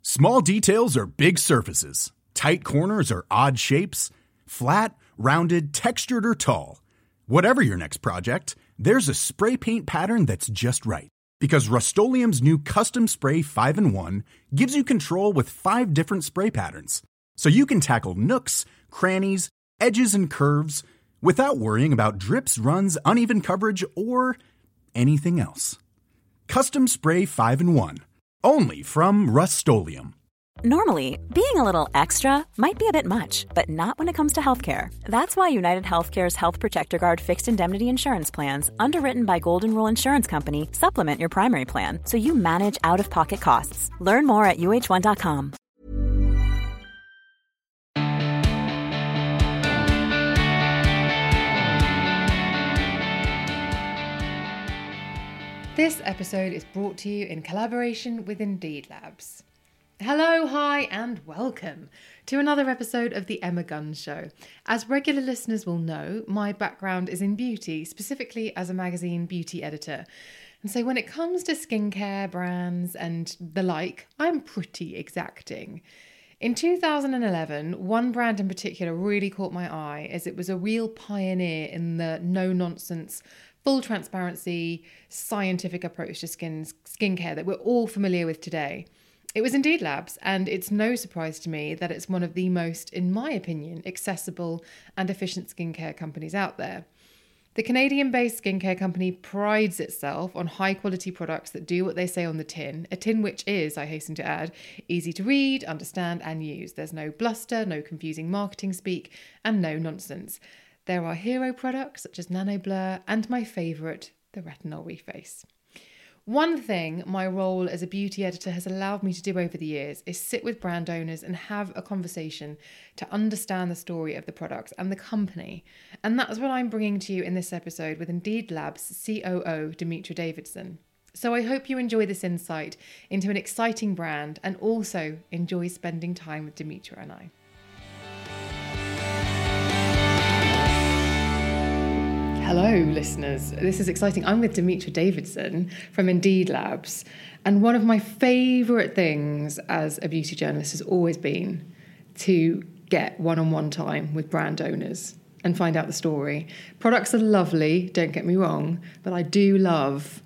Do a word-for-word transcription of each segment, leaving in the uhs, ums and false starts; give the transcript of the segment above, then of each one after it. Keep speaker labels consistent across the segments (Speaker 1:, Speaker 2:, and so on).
Speaker 1: Small details are big surfaces. Tight corners are odd shapes. Flat, rounded, textured, or tall. Whatever your next project, there's a spray paint pattern that's just right. Because Rust-Oleum's new Custom Spray five in one gives you control with five different spray patterns. So you can tackle nooks, crannies, edges, and curves without worrying about drips, runs, uneven coverage, or anything else. Custom Spray five in one. Only from Rust-Oleum.
Speaker 2: Normally, being a little extra might be a bit much, but not when it comes to healthcare. That's why United Healthcare's Health Protector Guard fixed indemnity insurance plans, underwritten by Golden Rule Insurance Company, supplement your primary plan so you manage out-of-pocket costs. Learn more at U H one dot com.
Speaker 3: This episode is brought to you in collaboration with Indeed Labs. Hello, hi, and welcome to another episode of The Emma Guns Show. As regular listeners will know, my background is in beauty, specifically as a magazine beauty editor. And so when it comes to skincare, brands, and the like, I'm pretty exacting. In two thousand eleven, one brand in particular really caught my eye as it was a real pioneer in the no-nonsense, full transparency, scientific approach to skin skincare that we're all familiar with today. It was Indeed Labs, and it's no surprise to me that it's one of the most, in my opinion, accessible and efficient skincare companies out there. The Canadian-based skincare company prides itself on high-quality products that do what they say on the tin, a tin which is, I hasten to add, easy to read, understand, and use. There's no bluster, no confusing marketing speak, and no nonsense. There are hero products such as Nano Blur and my favourite, the Retinol Reface. One thing my role as a beauty editor has allowed me to do over the years is sit with brand owners and have a conversation to understand the story of the products and the company. And that's what I'm bringing to you in this episode with Indeed Labs C O O Dimitra Davidson. So I hope you enjoy this insight into an exciting brand and also enjoy spending time with Dimitra and I. Hello, listeners. This is exciting. I'm with Dimitra Davidson from Indeed Labs. And one of my favourite things as a beauty journalist has always been to get one-on-one time with brand owners and find out the story. Products are lovely, don't get me wrong, but I do love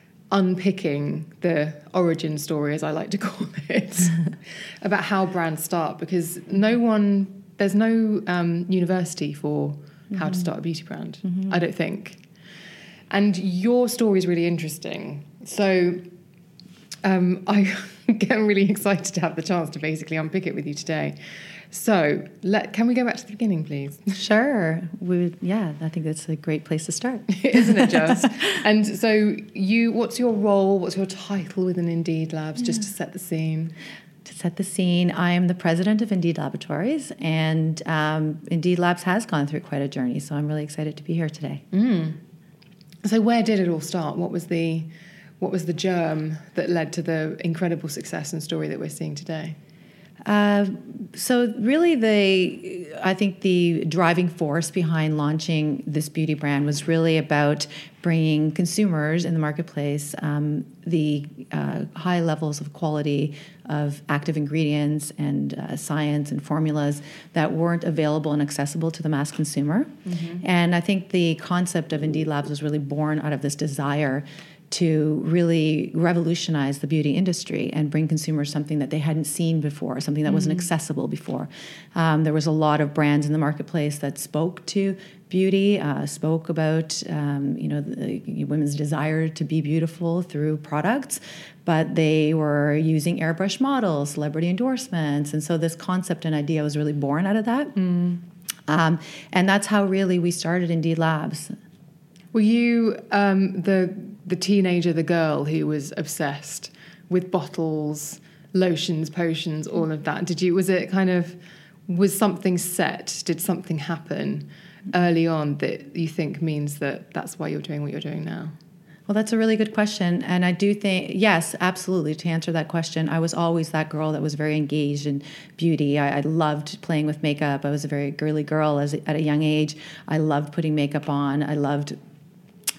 Speaker 3: unpicking the origin story, as I like to call it, about how brands start, because no one, there's no um, university for how to start a beauty brand, mm-hmm. I don't think. And your story is really interesting. So um, I get really excited to have the chance to basically unpick it with you today. So let, can we go back to the beginning, please?
Speaker 4: Sure. We would, yeah, I think that's a great place to start.
Speaker 3: Isn't it just? And so you, what's your role? What's your title within Indeed Labs, yeah. just to set the scene?
Speaker 4: To set the scene, I am the president of Indeed Laboratories, and um, Indeed Labs has gone through quite a journey, so I'm really excited to be here today.
Speaker 3: Mm. So where did it all start? What was the what was the germ that led to the incredible success and story that we're seeing today?
Speaker 4: Uh, so really the, I think the driving force behind launching this beauty brand was really about bringing consumers in the marketplace um, the uh, high levels of quality of active ingredients and uh, science and formulas that weren't available and accessible to the mass consumer. Mm-hmm. And I think the concept of Indeed Labs was really born out of this desire to really revolutionize the beauty industry and bring consumers something that they hadn't seen before, something that mm-hmm. wasn't accessible before. Um, there was a lot of brands in the marketplace that spoke to beauty, uh, spoke about um, you know the, women's desire to be beautiful through products, but they were using airbrush models, celebrity endorsements, and so this concept and idea was really born out of that. Mm. Um, and that's how really we started Indeed Labs.
Speaker 3: Were you um, the the teenager, the girl who was obsessed with bottles, lotions, potions, all of that? Did you? Was it kind of was something set? Did something happen early on that you think means that that's why you're doing what you're doing now?
Speaker 4: Well, that's a really good question. And I do think, yes, absolutely. To answer that question, I was always that girl that was very engaged in beauty. I, I loved playing with makeup. I was a very girly girl as, at a young age. I loved putting makeup on. I loved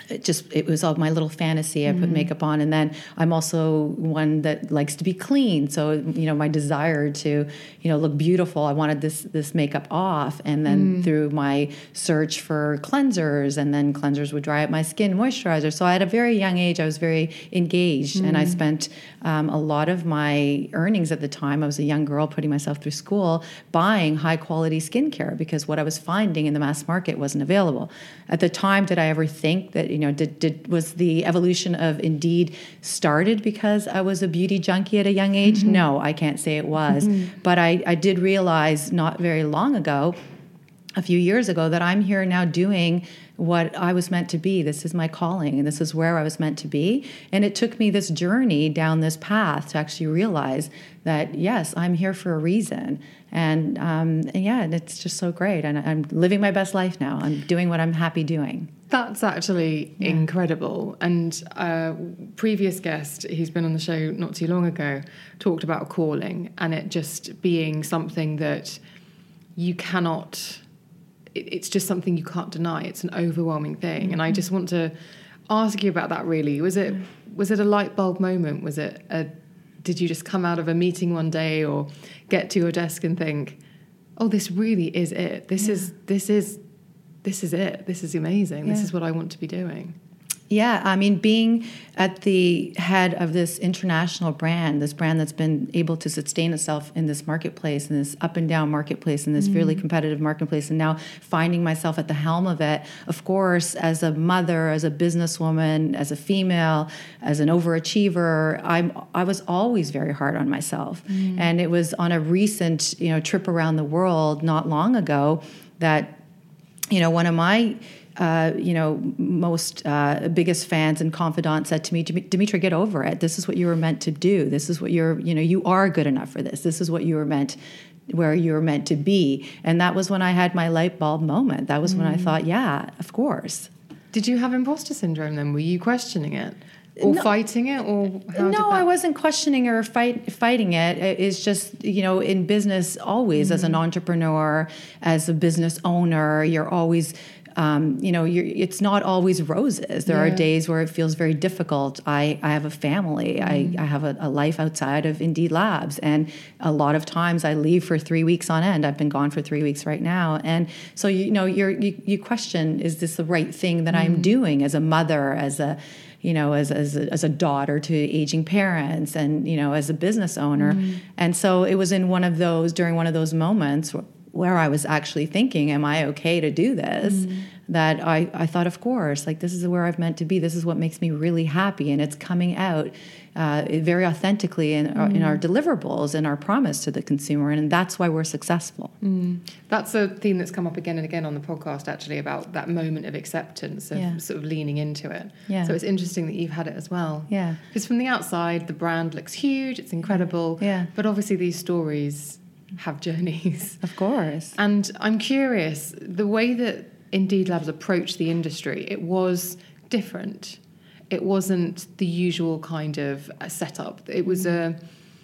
Speaker 4: it just, it was all my little fantasy. I put
Speaker 3: Mm-hmm.
Speaker 4: makeup on, and then I'm also one that likes to be clean. So, you know, my desire to, you know, look beautiful, I wanted this, this makeup off. And then
Speaker 3: Mm.
Speaker 4: through my search for cleansers, and then cleansers would dry up my skin, moisturizer. So at a very young age, I was very engaged, and I spent um, a lot of my earnings at the time. I was a young girl putting myself through school, buying high quality skincare, because what I was finding in the mass market wasn't available. At the time, did I ever think that, you know, did, did was the evolution of Indeed started because I was a beauty junkie at a young age? Mm-hmm. No, I can't say it was. Mm-hmm. But I, I did realize not very long ago, a few years ago, that I'm here now doing what I was meant to be. This is my calling, and this is where I was meant to be. And it took me this journey down this path to actually realize that, yes, I'm here for a reason. And, um, and yeah, and it's just so great. And I'm living my best life now. I'm doing what I'm happy doing.
Speaker 3: That's actually yeah. incredible. And a previous guest, he's been on the show not too long ago, talked about calling, and it just being something that you cannot... it's just something you can't deny. It's an overwhelming thing. Mm-hmm. And I just want to ask you about that, really. Was it was it a light bulb moment? Was it a, did you just come out of a meeting one day or get to your desk and think, oh, this really is it. This yeah. is this is this is it. This is amazing. Yeah. This is what I want to be doing.
Speaker 4: Yeah, I mean, being at the head of this international brand, this brand that's been able to sustain itself in this marketplace, in this up and down marketplace, in this mm. really competitive marketplace, and now finding myself at the helm of it, of course, as a mother, as a businesswoman, as a female, as an overachiever, I'm, I was always very hard on myself. Mm. And it was on a recent, you know, trip around the world not long ago that, you know, one of my... Uh, you know, most uh, biggest fans and confidants said to me, Dimitra, get over it. This is what you were meant to do. This is what you're, you know, you are good enough for this. This is what you were meant, where you were meant to be. And that was when I had my light bulb moment. That was mm. when I thought, yeah, of course.
Speaker 3: Did you have imposter syndrome then? Were you questioning it? Or no, fighting it? Or how
Speaker 4: No,
Speaker 3: did that...
Speaker 4: I wasn't questioning or fight, fighting it. It's just, you know, in business always, mm. as an entrepreneur, as a business owner, you're always... Um, you know, you're, it's not always roses. There yeah. are days where it feels very difficult. I, I have a family. Mm. I, I have a, a life outside of Indeed Labs. And a lot of times I leave for three weeks on end. I've been gone for three weeks right now. And so, you know, you're, you, you question, is this the right thing that mm. I'm doing as a mother, as a, you know, as, as, a, as a daughter to aging parents, and, you know, as a business owner. Mm. And so it was in one of those, during one of those moments where, where I was actually thinking, am I okay to do this? Mm. That I, I thought, of course, like, this is where I've meant to be. This is what makes me really happy. And it's coming out uh, very authentically in, mm. our, in our deliverables and our promise to the consumer. And that's why we're successful.
Speaker 3: Mm. That's a theme that's come up again and again on the podcast, actually, about that moment of acceptance, of yeah. sort of leaning into it. Yeah. So it's interesting that you've had it as well.
Speaker 4: Yeah.
Speaker 3: Because from the outside, the brand looks huge. It's incredible.
Speaker 4: Yeah.
Speaker 3: But obviously these stories have journeys.
Speaker 4: Of course.
Speaker 3: And I'm curious, the way that Indeed Labs approached the industry, it was different. It wasn't the usual kind of setup. It was a,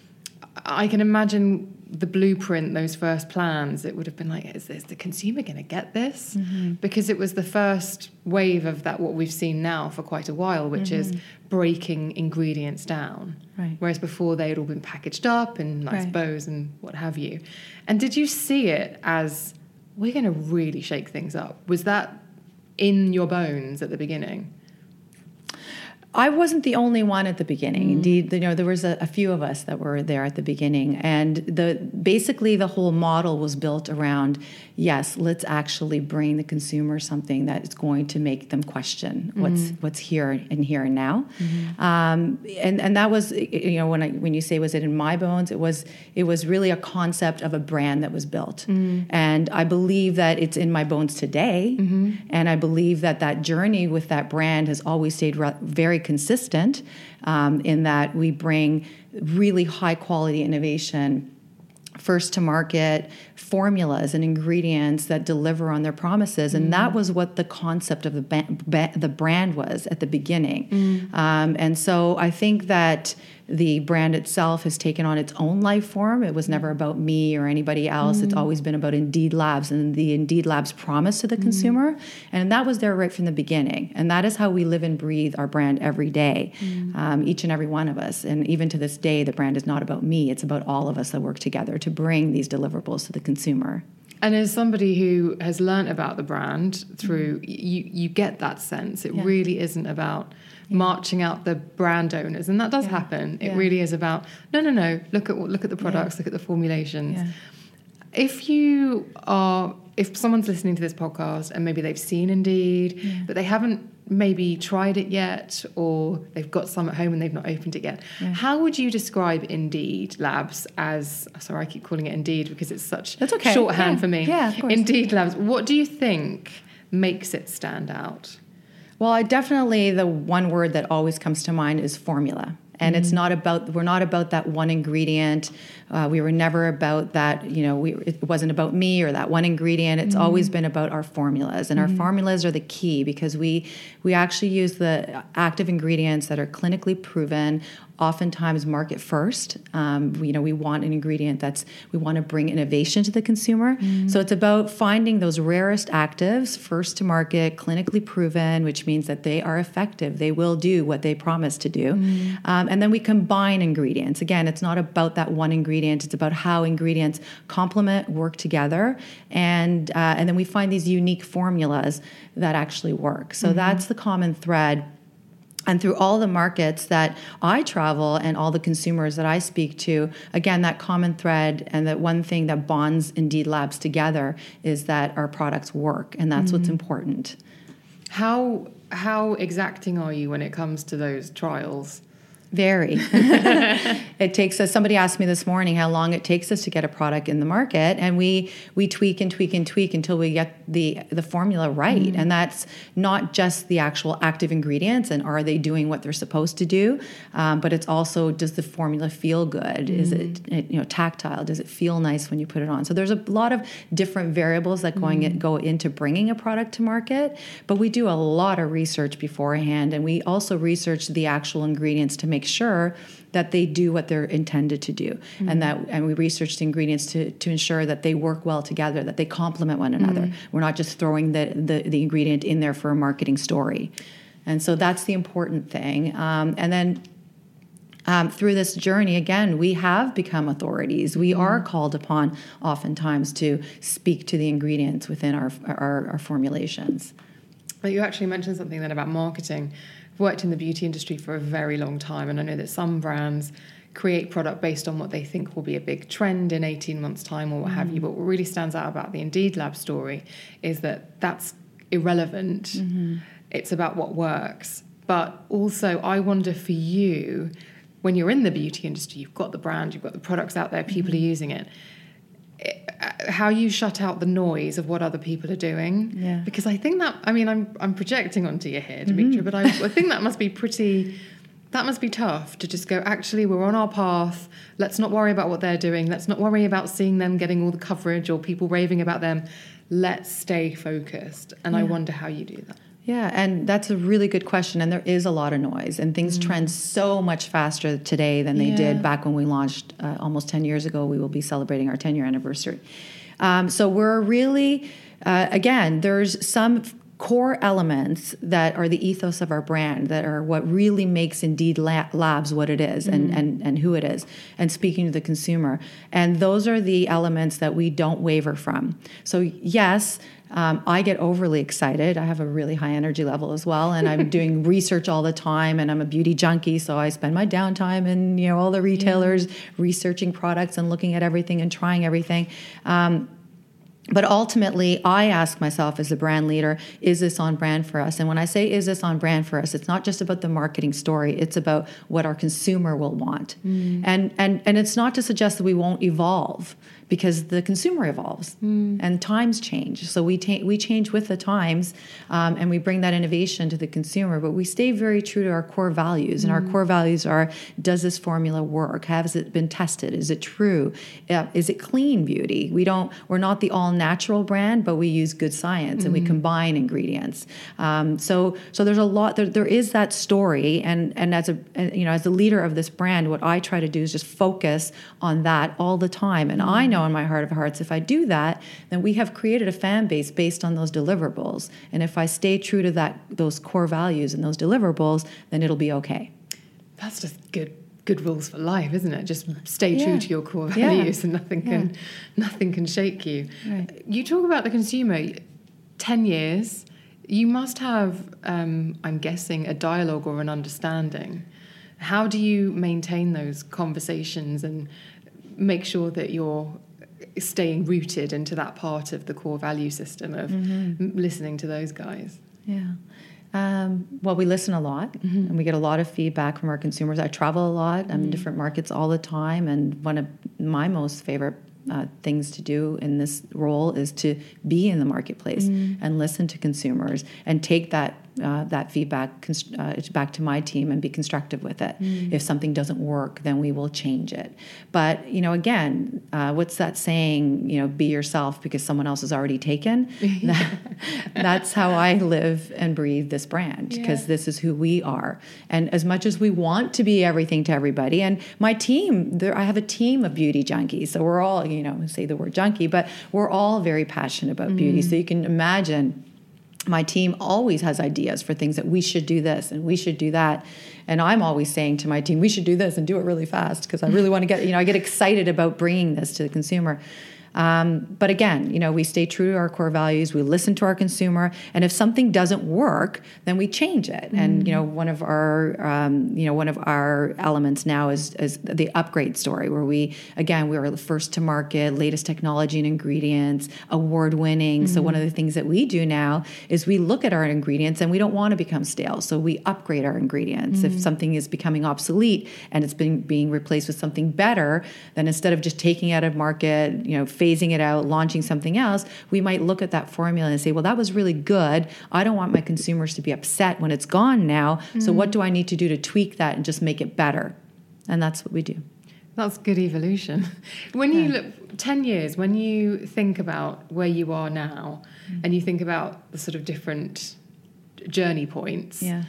Speaker 3: I can imagine the blueprint, those first plans, it would have been like, is, this, is the consumer going to get this? Mm-hmm. Because it was the first wave of that, what we've seen now for quite a while, which mm-hmm. is breaking ingredients down.
Speaker 4: Right.
Speaker 3: Whereas before they had all been packaged up in nice right. bows and what have you. And did you see it as, we're going to really shake things up? Was that in your bones at the beginning?
Speaker 4: I wasn't the only one at the beginning. Mm. Indeed, you know, there was a, a few of us that were there at the beginning, and the basically the whole model was built around, yes, let's actually bring the consumer something that is going to make them question mm. what's what's here and here and now. Mm-hmm. Um, and and that was, you know, when I when you say was it in my bones, it was it was really a concept of a brand that was built, mm. and I believe that it's in my bones today, mm-hmm. and I believe that that journey with that brand has always stayed re- very consistent um, in that we bring really high quality innovation, first to market formulas and ingredients that deliver on their promises. And mm. that was what the concept of the ba- ba- the brand was at the beginning. Mm. Um, and so I think that The brand itself has taken on its own life form. It was never about me or anybody else. Mm-hmm. It's always been about Indeed Labs and the Indeed Labs promise to the mm-hmm. consumer. And that was there right from the beginning. And that is how we live and breathe our brand every day, mm-hmm. um, each and every one of us. And even to this day, the brand is not about me. It's about all of us that work together to bring these deliverables to the consumer.
Speaker 3: And as somebody who has learnt about the brand through, mm-hmm. you, you get that sense. It yeah. really isn't about yeah. marching out the brand owners. And that does yeah. happen. It yeah. really is about, no, no, no, look at look at the products, yeah. look at the formulations. Yeah. If you are, if someone's listening to this podcast and maybe they've seen Indeed, yeah. but they haven't maybe tried it yet, or they've got some at home and they've not opened it yet, yeah. how would you describe Indeed Labs as, sorry, I keep calling it Indeed because it's such
Speaker 4: That's okay.
Speaker 3: shorthand
Speaker 4: yeah.
Speaker 3: for me.
Speaker 4: Yeah, of course.
Speaker 3: Indeed Labs, what do you think makes it stand out?
Speaker 4: Well, I definitely, the one word that always comes to mind is formula. And mm-hmm. it's not about, we're not about that one ingredient. Uh, we were never about that, you know, we, it wasn't about me or that one ingredient. It's mm-hmm. always been about our formulas. And mm-hmm. our formulas are the key because we, we actually use the active ingredients that are clinically proven, oftentimes market first. Um, you know, we want an ingredient that's, we want to bring innovation to the consumer. Mm-hmm. So it's about finding those rarest actives, first to market, clinically proven, which means that they are effective. They will do what they promise to do. Mm-hmm. Um, and then we combine ingredients. Again, it's not about that one ingredient. It's about how ingredients complement, work together. And, uh, and then we find these unique formulas that actually work. So mm-hmm. that's the common thread. And through all the markets that I travel and all the consumers that I speak to, again, that common thread and that one thing that bonds Indeed Labs together is that our products work, and that's mm-hmm. what's important.
Speaker 3: How how exacting are you when it comes to those trials?
Speaker 4: Very. It takes us, somebody asked me this morning how long it takes us to get a product in the market, and we we tweak and tweak and tweak until we get the the formula right. Mm-hmm. And that's not just the actual active ingredients and are they doing what they're supposed to do, um, but it's also, does the formula feel good? Mm-hmm. Is it, it you know tactile? Does it feel nice when you put it on? So there's a lot of different variables that going mm-hmm. in, go into bringing a product to market, but we do a lot of research beforehand, and we also research the actual ingredients to make sure that they do what they're intended to do, mm-hmm. and that and we research the ingredients to, to ensure that they work well together, that they complement one another. Mm-hmm. We're not just throwing the, the the ingredient in there for a marketing story, and so that's the important thing. Um, and then um, through this journey, again, we have become authorities. We mm-hmm. are called upon oftentimes to speak to the ingredients within our our, our formulations.
Speaker 3: Well, you actually mentioned something then about marketing. Worked in the beauty industry for a very long time, and I know that some brands create product based on what they think will be a big trend in eighteen months' time or what mm. have you. But what really stands out about the Indeed Lab story is that that's irrelevant. Mm-hmm. It's about what works. But also, I wonder for you, when you're in the beauty industry, you've got the brand, you've got the products out there, people mm-hmm. are using it. How you shut out the noise of what other people are doing.
Speaker 4: Yeah.
Speaker 3: Because I think that, I mean, I'm I'm projecting onto your here, Dimitra, mm-hmm. but I, I think that must be pretty, that must be tough to just go, actually, we're on our path. Let's not worry about what they're doing. Let's not worry about seeing them getting all the coverage or people raving about them. Let's stay focused. And yeah. I wonder how you do that.
Speaker 4: Yeah, and that's a really good question. And there is a lot of noise, and things mm. trend so much faster today than they yeah. did back when we launched uh, almost ten years ago. We will be celebrating our ten-year anniversary. Um, so we're really, uh, again, there's some core elements that are the ethos of our brand, that are what really makes Indeed Labs what it is, mm. and, and, and who it is, and speaking to the consumer. And those are the elements that we don't waver from. So yes, Um, I get overly excited. I have a really high energy level as well, and I'm doing research all the time, and I'm a beauty junkie, so I spend my downtime in, you know, all the retailers yeah. researching products and looking at everything and trying everything. Um, But ultimately, I ask myself as a brand leader, is this on brand for us? And when I say, is this on brand for us, it's not just about the marketing story. It's about what our consumer will want. Mm. And, and, and it's not to suggest that we won't evolve, because the consumer evolves mm. and times change. So we, ta- we change with the times, um, and we bring that innovation to the consumer, but we stay very true to our core values. And mm. our core values are, does this formula work? Has it been tested? Is it true? Uh, is it clean beauty? We don't, we're not the all all-natural brand, but we use good science, mm-hmm. and we combine ingredients. Um, so so there's a lot, there, there is that story, and, and as a, you know, as the leader of this brand, what I try to do is just focus on that all the time. And mm-hmm. I know in my heart of hearts, if I do that, then we have created a fan base based on those deliverables. And if I stay true to that, those core values and those deliverables, then it'll be okay. That's
Speaker 3: just good good rules for life, isn't it? Just stay true yeah. to your core values, yeah. and nothing can yeah. nothing can shake you. Right. You talk about the consumer. Ten years, you must have, um, I'm guessing, a dialogue or an understanding. How do you maintain those conversations and make sure that you're staying rooted into that part of the core value system of mm-hmm. listening to those guys?
Speaker 4: Yeah. Um, well, we listen a lot, mm-hmm. and we get a lot of feedback from our consumers. I travel a lot. I'm mm-hmm. in different markets all the time, and one of my most favorite uh, things to do in this role is to be in the marketplace mm-hmm. and listen to consumers and take that uh, that feedback const- uh, back to my team and be constructive with it. Mm. If something doesn't work, then we will change it. But, you know, again, uh, what's that saying, you know, be yourself because someone else is already taken? that, that's how I live and breathe this brand, because yeah. this is who we are. And as much as we want to be everything to everybody, and my team, there, I have a team of beauty junkies. So we're all, you know, say the word junkie, but we're all very passionate about mm. beauty. So you can imagine my team always has ideas for things that we should do this and we should do that. And I'm always saying to my team, we should do this and do it really fast, because I really want to get, you know, I get excited about bringing this to the consumer. Um, but again, you know, we stay true to our core values. We listen to our consumer, and if something doesn't work, then we change it. Mm-hmm. And you know, one of our, um, you know, one of our elements now is is the upgrade story, where we, again, we were the first to market, latest technology and ingredients, award winning. Mm-hmm. So one of the things that we do now is we look at our ingredients, and we don't want to become stale, so we upgrade our ingredients. Mm-hmm. If something is becoming obsolete and it's been being replaced with something better, then instead of just taking it out of market, you know, phasing it out, launching something else, we might look at that formula and say, well, that was really good. I don't want my consumers to be upset when it's gone now. Mm-hmm. So what do I need to do to tweak that and just make it better? And that's what we do.
Speaker 3: That's good evolution. When you yeah. look, ten years, when you think about where you are now, mm-hmm. and you think about the sort of different journey points,
Speaker 4: yeah.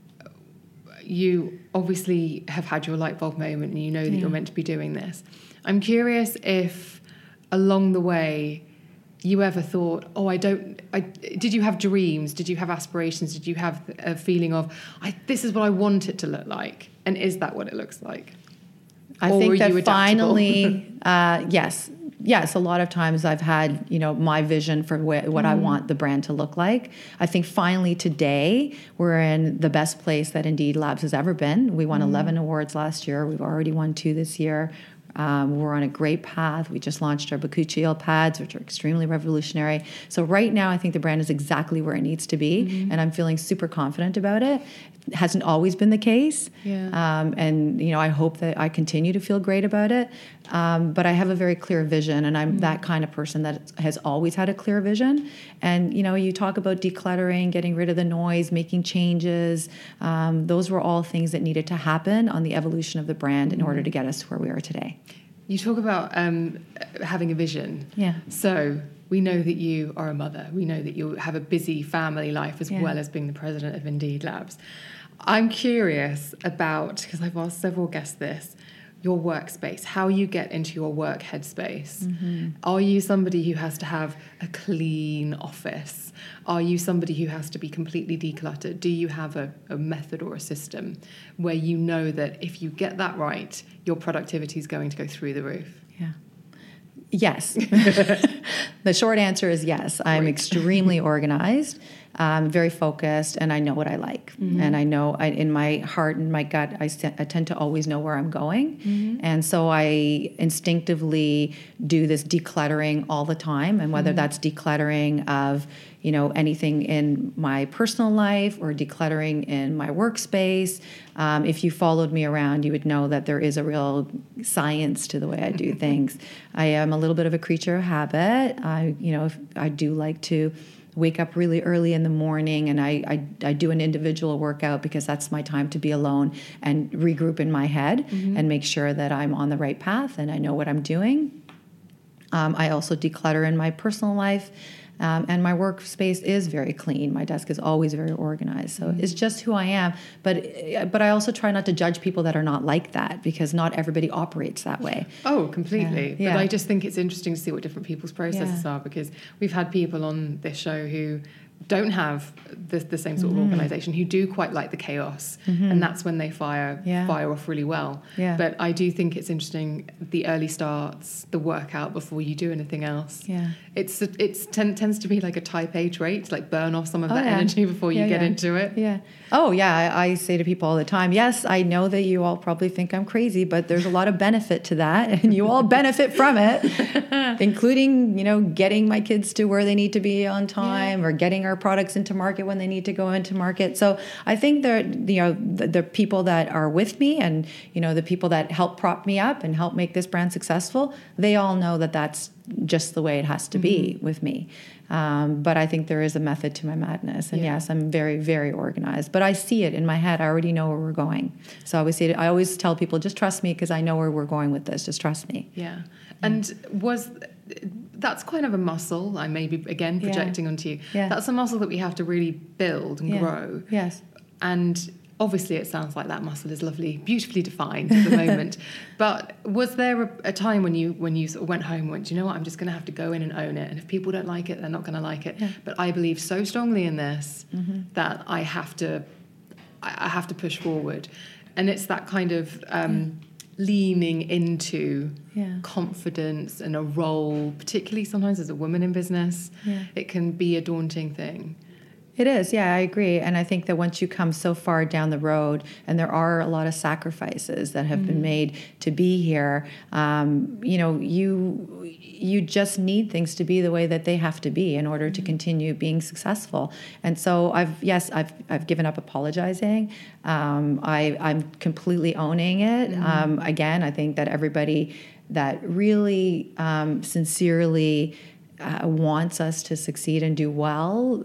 Speaker 3: you obviously have had your light bulb moment, and you know that
Speaker 4: yeah.
Speaker 3: you're meant to be doing this. I'm curious if along the way you ever thought, oh, I don't, I, did you have dreams? Did you have aspirations? Did you have a feeling of, I, this is what I want it to look like? And is that what it looks like?
Speaker 4: I
Speaker 3: or
Speaker 4: think that finally, uh, yes. Yes, a lot of times I've had, you know, my vision for wh- what mm. I want the brand to look like. I think finally today we're in the best place that Indeed Labs has ever been. We won mm. eleven awards last year. We've already won two this year. Um, we're on a great path. We just launched our Bakuchiol pads, which are extremely revolutionary. So right now, I think the brand is exactly where it needs to be, mm-hmm. and I'm feeling super confident about it. It hasn't always been the case,
Speaker 3: yeah.
Speaker 4: um, and you know, I hope that I continue to feel great about it. Um, but I have a very clear vision, and I'm mm-hmm. that kind of person that has always had a clear vision. And you know, you talk about decluttering, getting rid of the noise, making changes. Um, those were all things that needed to happen on the evolution of the brand mm-hmm. in order to get us to where we are today.
Speaker 3: You talk about um, having a vision.
Speaker 4: Yeah.
Speaker 3: So we know that you are a mother. We know that you have a busy family life as
Speaker 4: yeah.
Speaker 3: well as being the president of Indeed Labs. I'm curious about, because I've asked several guests this, your workspace, how you get into your work headspace. Mm-hmm. Are you somebody who has to have a clean office? Are you somebody who has to be completely decluttered? Do you have a, a method or a system where you know that if you get that right, your productivity is going to go through the roof?
Speaker 4: Yeah. Yes. The short answer is yes. I'm Great. extremely organized, um, very focused, and I know what I like. Mm-hmm. And I know I, in my heart and my gut, I, I tend to always know where I'm going. Mm-hmm. And so I instinctively do this decluttering all the time. And whether mm-hmm. that's decluttering of, you know, anything in my personal life or decluttering in my workspace. Um, if you followed me around, you would know that there is a real science to the way I do things. I am a little bit of a creature of habit. I, you know, if, I do like to wake up really early in the morning, and I, I, I do an individual workout because that's my time to be alone and regroup in my head mm-hmm. and make sure that I'm on the right path and I know what I'm doing. Um, I also declutter in my personal life. Um, and my workspace is very clean. My desk is always very organized. So mm-hmm. it's just who I am. But but I also try not to judge people that are not like that, because not everybody operates that way.
Speaker 3: Oh, completely.
Speaker 4: Yeah.
Speaker 3: But
Speaker 4: Yeah.
Speaker 3: I just think it's interesting to see what different people's processes
Speaker 4: Yeah.
Speaker 3: are, because we've had people on this show who don't have the, the same sort mm-hmm. of organization, who do quite like the chaos, mm-hmm. and that's when they fire
Speaker 4: yeah.
Speaker 3: fire off really well.
Speaker 4: Yeah.
Speaker 3: But I do think it's interesting, the early starts, the workout before you do anything else.
Speaker 4: Yeah.
Speaker 3: It's it's ten, tends to be like a type A trait, to like burn off some of
Speaker 4: Oh,
Speaker 3: that
Speaker 4: yeah.
Speaker 3: energy before you
Speaker 4: Yeah,
Speaker 3: get
Speaker 4: yeah.
Speaker 3: into it.
Speaker 4: Yeah. Oh, yeah. I, I say to people all the time, yes, I know that you all probably think I'm crazy, but there's a lot of benefit to that, and you all benefit from it, including, you know, getting my kids to where they need to be on time, yeah. or getting our products into market when they need to go into market. So I think they're, you know, the, the people that are with me, and, you know, the people that help prop me up and help make this brand successful, they all know that that's just the way it has to be mm-hmm. with me. Um, but I think there is a method to my madness. And yeah. yes, I'm very, very organized. But I see it in my head. I already know where we're going. So I always, say, I always tell people, just trust me, because I know where we're going with this. Just trust me.
Speaker 3: Yeah. And was... that's kind of a muscle, I may be, again, projecting
Speaker 4: yeah.
Speaker 3: onto you.
Speaker 4: Yeah.
Speaker 3: That's a muscle that we have to really build and
Speaker 4: yeah.
Speaker 3: grow.
Speaker 4: Yes.
Speaker 3: And obviously it sounds like that muscle is lovely, beautifully defined at the moment. But was there a, a time when you when you sort of went home and went, you know what, I'm just going to have to go in and own it. And if people don't like it, they're not going to like it.
Speaker 4: Yeah.
Speaker 3: But I believe so strongly in this
Speaker 4: mm-hmm.
Speaker 3: that I have to, I have to push forward. And it's that kind of... Um, yeah. leaning into
Speaker 4: yeah.
Speaker 3: confidence and a role, particularly sometimes as a woman in business,
Speaker 4: yeah.
Speaker 3: it can be a daunting thing.
Speaker 4: It is, yeah, I agree. And I think that once you come so far down the road, and there are a lot of sacrifices that have mm. been made to be here, um, you know, you you just need things to be the way that they have to be in order to continue being successful. And so I've, yes, I've I've given up apologizing. Um, I, I'm completely owning it. Mm. Um, again, I think that everybody that really um, sincerely Uh, wants us to succeed and do well,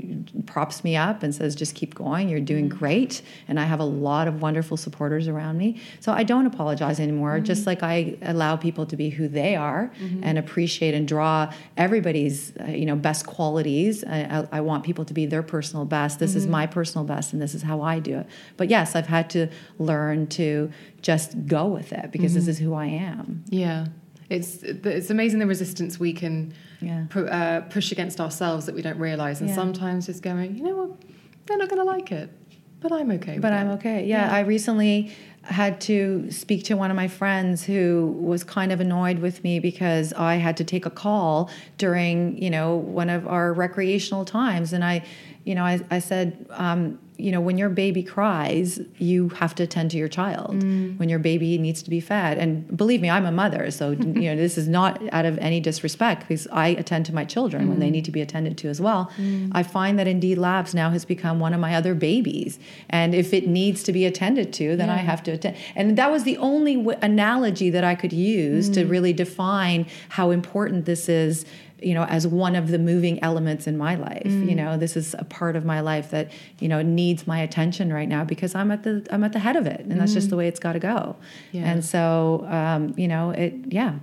Speaker 4: props me up and says, just keep going, you're doing great. And I have a lot of wonderful supporters around me. So I don't apologize anymore, mm-hmm. just like I allow people to be who they are mm-hmm. and appreciate and draw everybody's uh, you know, best qualities. I, I, I want people to be their personal best. This mm-hmm. is my personal best, and this is how I do it. But yes, I've had to learn to just go with it, because mm-hmm. this is who I am.
Speaker 3: Yeah. It's it's amazing the resistance we can
Speaker 4: yeah.
Speaker 3: pu- uh, push against ourselves that we don't realise. And
Speaker 4: yeah.
Speaker 3: sometimes just going, you know what, they're not going to like it, but I'm okay with
Speaker 4: But
Speaker 3: it.
Speaker 4: I'm okay. Yeah, yeah, I recently had to speak to one of my friends who was kind of annoyed with me because I had to take a call during, you know, one of our recreational times. And I, you know, I, I said, um, you know, when your baby cries, you have to attend to your child. Mm. When your baby needs to be fed. And believe me, I'm a mother, so, you know, this is not out of any disrespect, because I attend to my children mm. when they need to be attended to as well. Mm. I find that Indeed Labs now has become one of my other babies. And if it needs to be attended to, then yeah. I have to attend. And that was the only w- analogy that I could use mm. to really define how important this is, you know, as one of the moving elements in my life. Mm. You know, this is a part of my life that, you know, needs my attention right now, because I'm at the I'm at the head of it, and mm. that's just the way it's got to go. Yeah. And so, um, you know, it, yeah.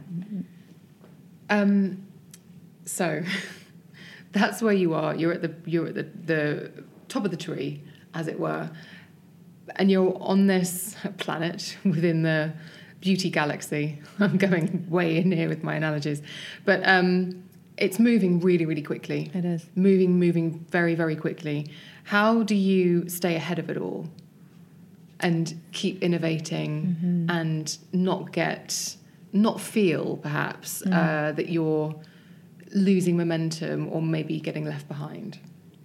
Speaker 3: Um, so that's where you are. You're at the you're at the, the top of the tree, as it were, and you're on this planet within the beauty galaxy. I'm going way in here with my analogies, but. Um, It's moving really, really quickly.
Speaker 4: It is.
Speaker 3: Moving, moving very, very quickly. How do you stay ahead of it all and keep innovating mm-hmm. and not get, not feel perhaps mm. uh, that you're losing momentum or maybe getting left behind?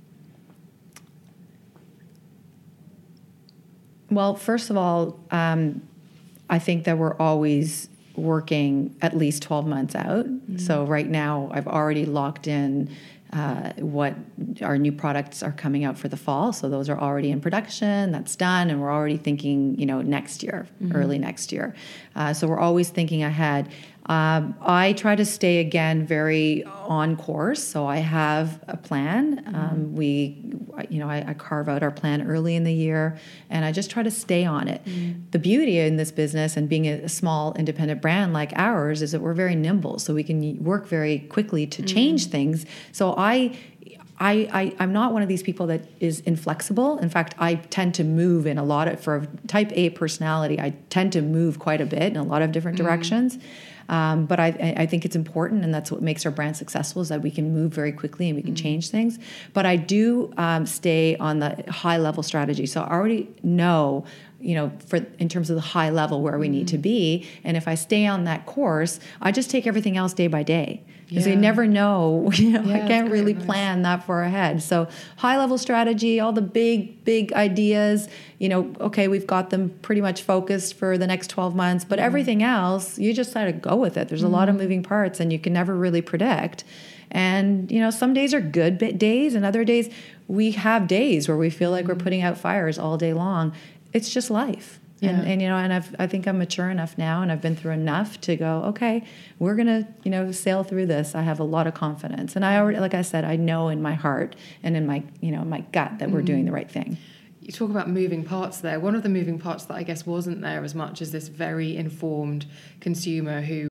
Speaker 4: Well, first of all, um, I think that we're always working at least twelve months out. Mm-hmm. So right now I've already locked in uh, what our new products are coming out for the fall. So those are already in production, that's done. And we're already thinking, you know, next year, mm-hmm. early next year. Uh, so we're always thinking ahead. Um, I try to stay, again, very on course. So I have a plan. Um, we, you know, I, I carve out our plan early in the year, and I just try to stay on it. Mm. The beauty in this business and being a, a small independent brand like ours is that we're very nimble. So we can work very quickly to change mm. things. So I... I, I, I'm not one of these people that is inflexible. In fact, I tend to move in a lot of, for a type A personality, I tend to move quite a bit in a lot of different mm-hmm. directions. Um, but I, I think it's important, and that's what makes our brand successful, is that we can move very quickly and we can mm-hmm. change things. But I do um, stay on the high level strategy. So I already know, you know, for in terms of the high level where we mm-hmm. need to be. And if I stay on that course, I just take everything else day by day. Because yeah. you never know, you know, yeah, I can't really nice. plan that far ahead. So high level strategy, all the big, big ideas, you know, okay, we've got them pretty much focused for the next twelve months, but mm. everything else, you just got to go with it. There's mm. a lot of moving parts and you can never really predict. And, you know, some days are good days, and other days we have days where we feel like mm. we're putting out fires all day long. It's just life. Yeah. And, and, you know, and I've, I think I'm mature enough now, and I've been through enough to go, okay, we're going to, you know, sail through this. I have a lot of confidence. And I already, like I said, I know in my heart and in my, you know, my gut that we're mm. doing the right thing.
Speaker 3: You talk about moving parts there. One of the moving parts that I guess wasn't there as much as this very informed consumer who...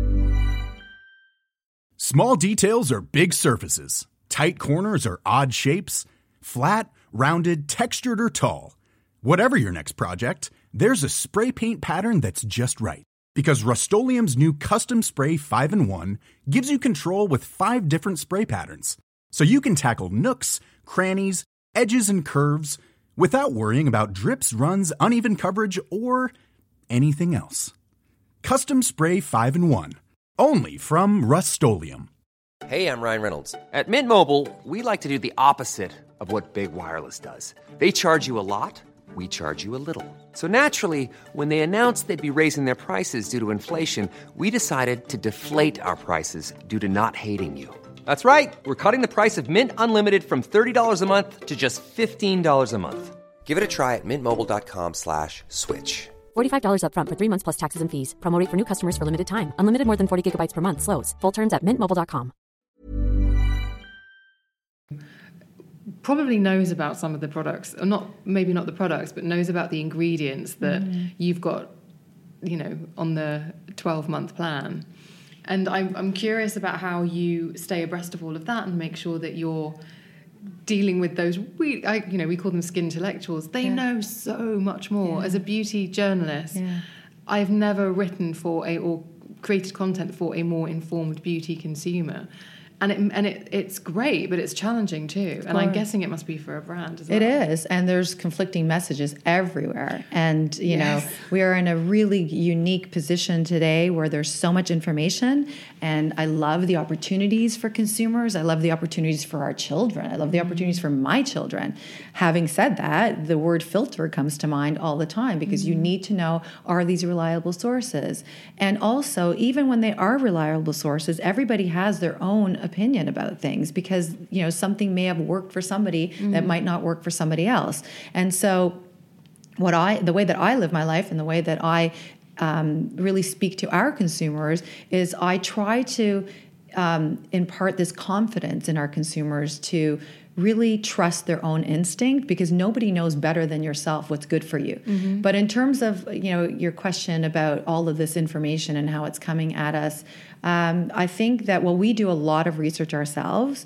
Speaker 1: Small details are big surfaces. Tight corners are odd shapes. Flat, rounded, textured, or tall. Whatever your next project, there's a spray paint pattern that's just right. Because Rust-Oleum's new Custom Spray five in one gives you control with five different spray patterns. So you can tackle nooks, crannies, edges, and curves without worrying about drips, runs, uneven coverage, or anything else. Custom Spray five in one. Only from Rust-Oleum.
Speaker 5: Hey, I'm Ryan Reynolds. At Mint Mobile, we like to do the opposite of what Big Wireless does. They charge you a lot. We charge you a little. So naturally, when they announced they'd be raising their prices due to inflation, we decided to deflate our prices due to not hating you. That's right. We're cutting the price of Mint Unlimited from thirty dollars a month to just fifteen dollars a month. Give it a try at mintmobile.com slash switch.
Speaker 6: forty-five dollars up front for three months plus taxes and fees. Promo rate for new customers for limited time. Unlimited more than forty gigabytes per month. Slows full terms at mint mobile dot com.
Speaker 3: Probably knows about some of the products, or not maybe not the products, but knows about the ingredients that mm. you've got, you know, on the twelve-month plan. And I'm, I'm curious about how you stay abreast of all of that and make sure that you're dealing with those, we, I, you know, we call them skin intellectuals. They yeah. know so much more. Yeah. As a beauty journalist, yeah. I've never written for a, or created content for a more informed beauty consumer. And it and it it's great, but it's challenging too. And I'm guessing it must be for a brand as well.
Speaker 4: It is, and there's conflicting messages everywhere. And you yes. know, we are in a really unique position today where there's so much information. And I love the opportunities for consumers. I love the opportunities for our children. I love the opportunities for my children. Having said that, the word filter comes to mind all the time because mm-hmm. you need to know, are these reliable sources? And also, even when they are reliable sources, everybody has their own opinion about things because, you know, something may have worked for somebody mm. that might not work for somebody else. And so what I, the way that I live my life and the way that I um, really speak to our consumers is I try to um, impart this confidence in our consumers to really trust their own instinct because nobody knows better than yourself what's good for you. Mm-hmm. But in terms of, you know, your question about all of this information and how it's coming at us, um, I think that, well, we do a lot of research ourselves.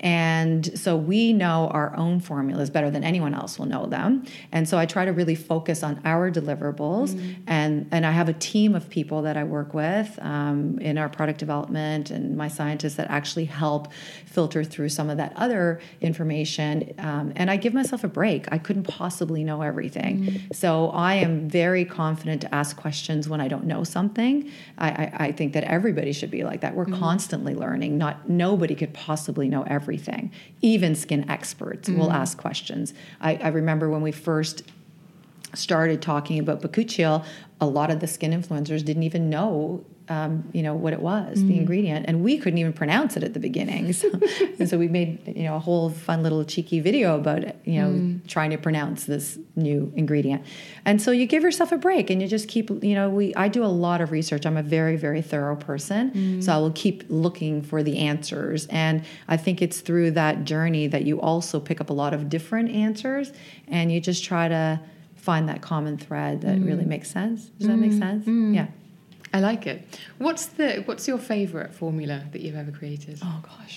Speaker 4: And so we know our own formulas better than anyone else will know them. And so I try to really focus on our deliverables. Mm-hmm. And, and I have a team of people that I work with um, in our product development and my scientists that actually help filter through some of that other information. Um, and I give myself a break. I couldn't possibly know everything. Mm-hmm. So I am very confident to ask questions when I don't know something. I, I, I think that everybody should be like that. We're mm-hmm. constantly learning. Not nobody could possibly know everything. Everything. Even skin experts mm. will ask questions. I, I remember when we first started talking about bakuchiol, a lot of the skin influencers didn't even know um, you know, what it was, mm. the ingredient. And we couldn't even pronounce it at the beginning. So, and so we made, you know, a whole fun little cheeky video about, you know, mm. trying to pronounce this new ingredient. And so you give yourself a break and you just keep, you know, we, I do a lot of research. I'm a very, very thorough person. Mm. So I will keep looking for the answers. And I think it's through that journey that you also pick up a lot of different answers, and you just try to find that common thread that mm. really makes sense. Does that mm. make sense?
Speaker 3: Mm.
Speaker 4: Yeah.
Speaker 3: I like it. What's the what's your favorite formula that you've ever created?
Speaker 4: Oh gosh.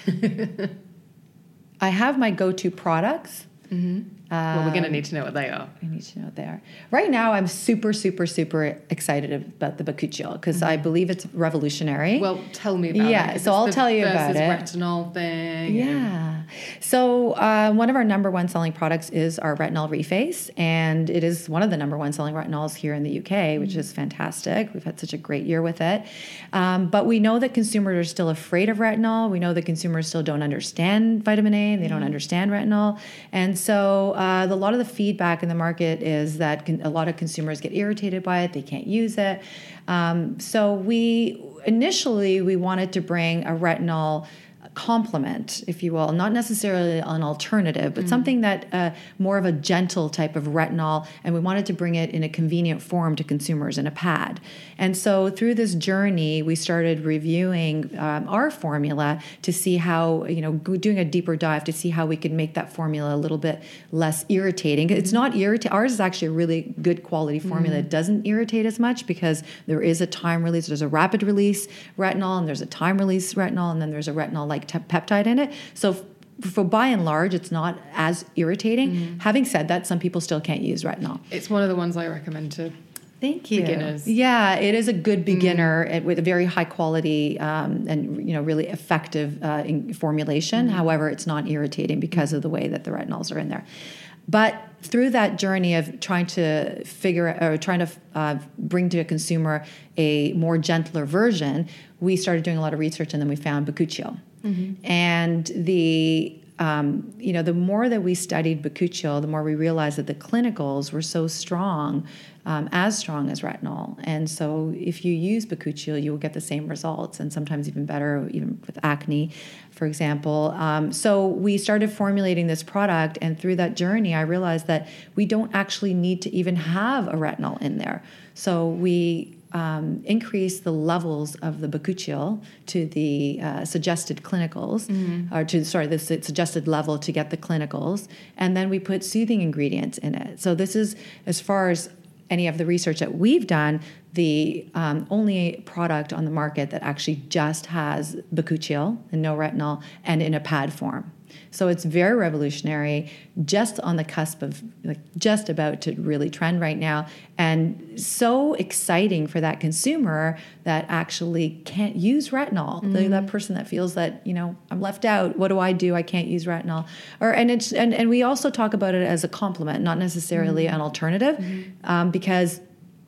Speaker 4: I have my go-to products.
Speaker 3: Mm-hmm. Um, well, we're going to need to know what they are.
Speaker 4: We need to know what they are. Right now, I'm super, super, super excited about the Bakuchiol because mm-hmm. I believe it's revolutionary.
Speaker 3: Well, tell me about
Speaker 4: yeah,
Speaker 3: it.
Speaker 4: Yeah, so I'll tell you about it.
Speaker 3: Versus retinol thing.
Speaker 4: Yeah. And... So uh, one of our number one selling products is our retinol reface, and it is one of the number one selling retinols here in the U K, which mm-hmm. is fantastic. We've had such a great year with it. Um, but we know that consumers are still afraid of retinol. We know that consumers still don't understand vitamin A, and they mm-hmm. don't understand retinol. And so uh, the, a lot of the feedback in the market is that con- a lot of consumers get irritated by it. They can't use it. Um, so we initially, we wanted to bring a retinol complement, if you will, not necessarily an alternative, but mm. something that uh, more of a gentle type of retinol, and we wanted to bring it in a convenient form to consumers in a pad. And so through this journey, we started reviewing um, our formula to see how, you know, doing a deeper dive to see how we could make that formula a little bit less irritating. It's not irritating. Ours is actually a really good quality formula. Mm. It doesn't irritate as much because there is a time release. There's a rapid release retinol, and there's a time release retinol, and then there's a retinol like peptide in it. So for by and large, it's not as irritating. Mm. Having said that, some people still can't use retinol.
Speaker 3: It's one of the ones I recommend to
Speaker 4: Thank you.
Speaker 3: beginners.
Speaker 4: Yeah, it is a good beginner mm. with a very high quality um, and you know really effective uh, in formulation. Mm. However, it's not irritating because of the way that the retinols are in there. But through that journey of trying to figure or trying to uh, bring to a consumer a more gentler version, we started doing a lot of research, and then we found Bakuchiol. Mm-hmm. And the um, you know the more that we studied Bakuchiol, the more we realized that the clinicals were so strong, um, as strong as retinol. And so if you use Bakuchiol, you will get the same results, and sometimes even better, even with acne, for example. Um, so we started formulating this product, and through that journey, I realized that we don't actually need to even have a retinol in there. So we Um, increase the levels of the Bakuchiol to the uh, suggested clinicals, mm-hmm. or to sorry, the su- suggested level to get the clinicals, and then we put soothing ingredients in it. So this is, as far as any of the research that we've done, the um, only product on the market that actually just has Bakuchiol and no retinol, and in a pad form. So it's very revolutionary, just on the cusp of, like, just about to really trend right now, and so exciting for that consumer that actually can't use retinol. Mm-hmm. The, that person that feels that, you know, I'm left out. What do I do? I can't use retinol. Or and it's and, and we also talk about it as a complement, not necessarily mm-hmm. an alternative, mm-hmm. um, because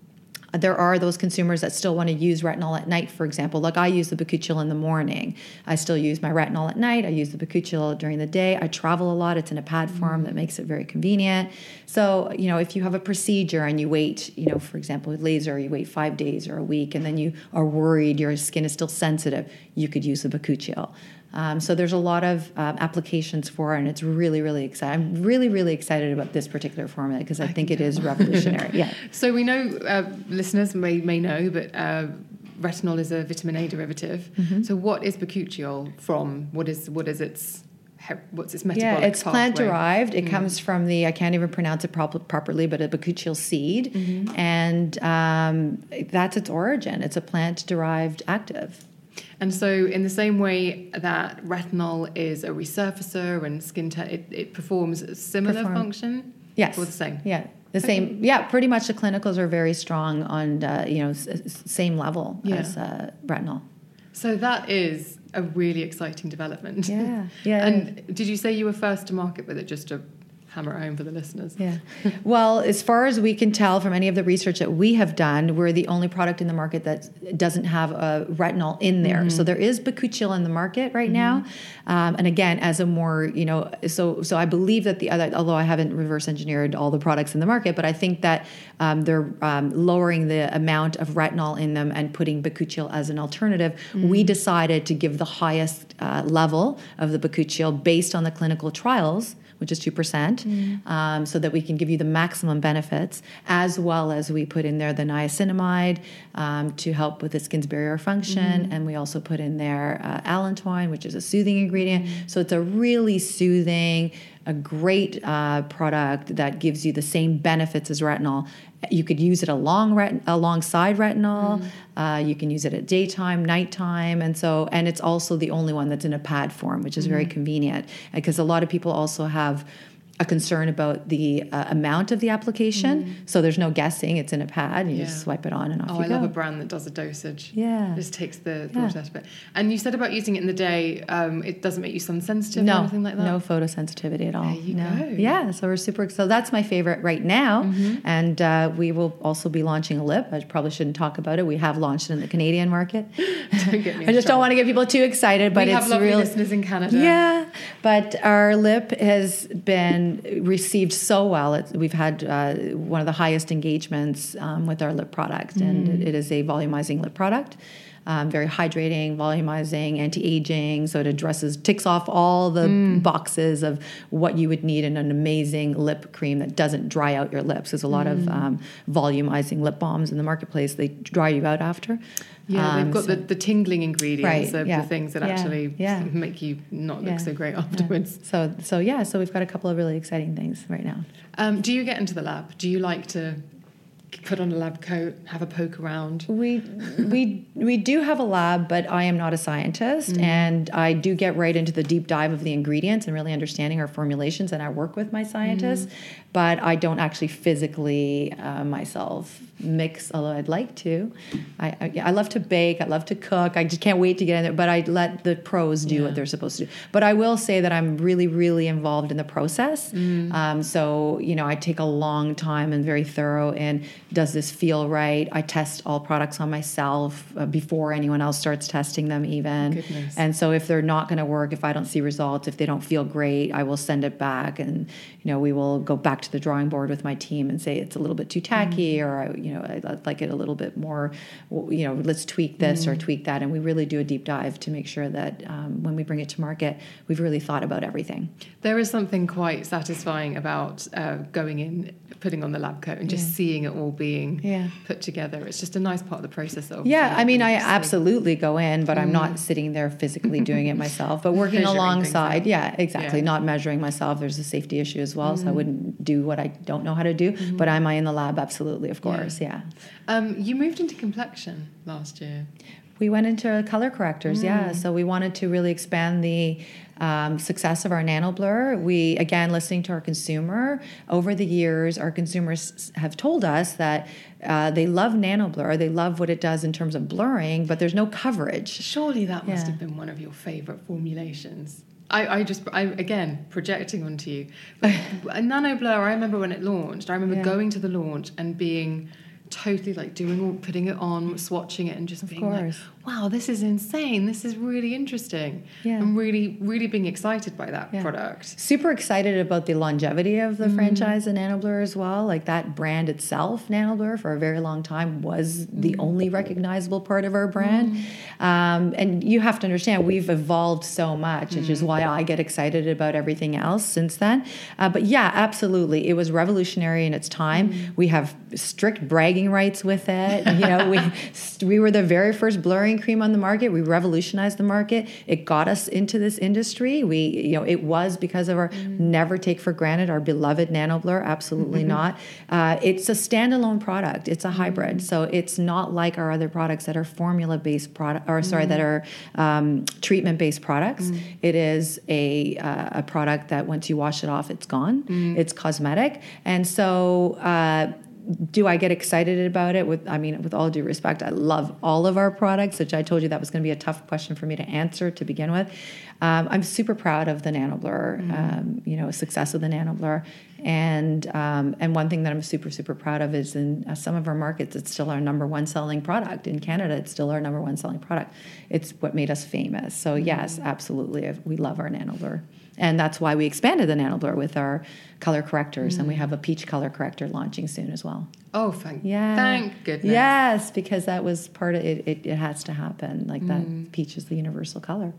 Speaker 4: there are those consumers that still want to use retinol at night, for example. Like I use the Bakuchiol in the morning. I still use my retinol at night. I use the Bakuchiol during the day. I travel a lot. It's in a pad form mm-hmm. that makes it very convenient. So, you know, if you have a procedure and you wait, you know, for example, with laser, you wait five days or a week, and then you are worried your skin is still sensitive, you could use the Bakuchiol. Um, so there's a lot of uh, applications for it, and it's really, really exciting. I'm really, really excited about this particular formula because I, I think it is revolutionary. Yeah.
Speaker 3: So we know, uh, listeners may may know, but uh, retinol is a vitamin A derivative. Mm-hmm. So what is Bakuchiol from? What is what is its what's its metabolic
Speaker 4: Yeah, it's
Speaker 3: pathway?
Speaker 4: plant derived. It mm. comes from the, I can't even pronounce it prop- properly, but a Bakuchiol seed, mm-hmm. and um, that's its origin. It's a plant derived active.
Speaker 3: And so in the same way that retinol is a resurfacer and skin te- it, it performs a similar Perform. function?
Speaker 4: Yes.
Speaker 3: Or the same?
Speaker 4: Yeah. The okay. same. Yeah, pretty much the clinicals are very strong on, uh, you know, s- same level yeah. as uh, retinol.
Speaker 3: So that is a really exciting development.
Speaker 4: Yeah. Yeah.
Speaker 3: And did you say you were first to market with it just a hammer it home for the listeners.
Speaker 4: Yeah. Well, as far as we can tell from any of the research that we have done, we're the only product in the market that doesn't have a retinol in there. Mm-hmm. So there is Bakuchiol in the market right mm-hmm. now. Um, and again, as a more, you know, so so I believe that the other, although I haven't reverse engineered all the products in the market, but I think that um, they're um, lowering the amount of retinol in them and putting Bakuchiol as an alternative. Mm-hmm. We decided to give the highest uh, level of the Bakuchiol based on the clinical trials, which is two percent, mm. um, so that we can give you the maximum benefits, as well as we put in there the niacinamide um, to help with the skin's barrier function, mm. and we also put in there uh, allantoin, which is a soothing ingredient. Mm. So it's a really soothing, a great uh, product that gives you the same benefits as retinol. You could use it along ret- alongside retinol. Mm-hmm. Uh, you can use it at daytime, nighttime, and so and it's also the only one that's in a pad form, which is mm-hmm. very convenient because a lot of people also have a concern about the uh, amount of the application. Mm. So there's no guessing. It's in a pad. You yeah. just swipe it on and off
Speaker 3: oh,
Speaker 4: you
Speaker 3: I
Speaker 4: go.
Speaker 3: love a brand that does a dosage.
Speaker 4: Yeah.
Speaker 3: Just takes the thought out of it. And you said about using it in the day, um, it doesn't make you sun sensitive
Speaker 4: no,
Speaker 3: or anything like that?
Speaker 4: No photosensitivity at all.
Speaker 3: There you
Speaker 4: no.
Speaker 3: go.
Speaker 4: Yeah, so we're super excited. So that's my favorite right now. Mm-hmm. And uh, we will also be launching a lip. I probably shouldn't talk about it. We have launched it in the Canadian market.
Speaker 3: Don't get me
Speaker 4: I just don't want to get people too excited, but
Speaker 3: we
Speaker 4: it's
Speaker 3: have lovely
Speaker 4: real.
Speaker 3: listeners in Canada.
Speaker 4: Yeah, but our lip has been received so well. It's, we've had uh, one of the highest engagements um, with our lip product, mm. and it, it is a volumizing lip product. Um, very hydrating, volumizing, anti-aging, so it addresses, ticks off all the mm. boxes of what you would need in an amazing lip cream that doesn't dry out your lips. There's a lot mm. of um, volumizing lip balms in the marketplace. They dry you out after.
Speaker 3: Yeah,
Speaker 4: um,
Speaker 3: they've got
Speaker 4: so,
Speaker 3: the, the tingling ingredients,
Speaker 4: right,
Speaker 3: of
Speaker 4: yeah,
Speaker 3: the things that
Speaker 4: yeah,
Speaker 3: actually
Speaker 4: yeah.
Speaker 3: make you not look
Speaker 4: yeah,
Speaker 3: so great afterwards.
Speaker 4: Yeah. So, so yeah, so we've got a couple of really exciting things right now.
Speaker 3: Um, do you get into the lab? Do you like to put on a lab coat, have a poke around?
Speaker 4: We we we do have a lab, but I am not a scientist, mm. and I do get right into the deep dive of the ingredients and really understanding our formulations, and I work with my scientists, mm. but I don't actually physically uh, myself mix, although I'd like to. I, I I love to bake, I love to cook, I just can't wait to get in there, but I let the pros do yeah. what they're supposed to do. But I will say that I'm really, really involved in the process. Mm. Um, so, you know, I take a long time and very thorough in, does this feel right? I test all products on myself uh, before anyone else starts testing them even.
Speaker 3: Goodness.
Speaker 4: And so if they're not going to work, if I don't see results, if they don't feel great, I will send it back, and, you know, we will go back to the drawing board with my team and say it's a little bit too tacky, mm. or, you know, I'd like it a little bit more, you know, let's tweak this mm. or tweak that. And we really do a deep dive to make sure that um, when we bring it to market, we've really thought about everything.
Speaker 3: There is something quite satisfying about uh, going in, putting on the lab coat and just yeah. seeing it all being yeah. put together. It's just a nice part of the process. That
Speaker 4: yeah, I mean, I absolutely go in, but mm. I'm not sitting there physically doing it myself, but working Measuring alongside. Yeah, exactly. Yeah. Not measuring myself. There's a safety issue as well, mm. so I wouldn't do what I don't know how to do, mm. but am I in the lab? Absolutely, of course, yeah. yeah.
Speaker 3: Um, you moved into complexion last year.
Speaker 4: We went into color correctors, mm. yeah. So we wanted to really expand the um, success of our Nano Blur. We, again, listening to our consumer, over the years, our consumers have told us that uh, they love Nano Blur, they love what it does in terms of blurring, but there's no coverage.
Speaker 3: Surely that must
Speaker 4: yeah.
Speaker 3: have been one of your favorite formulations. I, I just, I again, projecting onto you. But Nano Blur, I remember when it launched, I remember yeah. going to the launch and being totally like doing all, putting it on, swatching it, and just
Speaker 4: of
Speaker 3: being
Speaker 4: course.
Speaker 3: like, wow, this is insane. This is really interesting.
Speaker 4: Yeah.
Speaker 3: I'm really, really being excited by that yeah. product.
Speaker 4: Super excited about the longevity of the mm. franchise in Nano Blur as well. Like that brand itself, Nano Blur, for a very long time was the mm. only recognizable part of our brand. Mm. Um, and you have to understand, we've evolved so much, mm. which is why I get excited about everything else since then. Uh, but yeah, absolutely. It was revolutionary in its time. Mm. We have strict bragging rights with it. You know, we we were the very first blurring cream on the market. We revolutionized the market. It got us into this industry. We, you know, it was because of our mm. never take for granted our beloved Nano Blur. Absolutely mm-hmm. not. Uh, it's a standalone product. It's a hybrid. Mm. So it's not like our other products that are formula based product, or sorry, mm. that are um, treatment based products. Mm. It is a uh, a product that once you wash it off, it's gone. Mm. It's cosmetic, and so. Uh, do I get excited about it? With I mean, with all due respect, I love all of our products, which I told you that was going to be a tough question for me to answer to begin with. Um, I'm super proud of the NanoBlur, mm. um, you know, success of the NanoBlur. And um, and one thing that I'm super, super proud of is in uh, some of our markets, it's still our number one selling product. In Canada, it's still our number one selling product. It's what made us famous. So yes, absolutely, we love our NanoBlur. And that's why we expanded the NanoBlur with our color correctors. Mm. And we have a peach color corrector launching soon as well.
Speaker 3: Oh, thank,
Speaker 4: yeah.
Speaker 3: thank goodness.
Speaker 4: Yes, because that was part of it. It, it has to happen. Like that mm. peach is the universal color.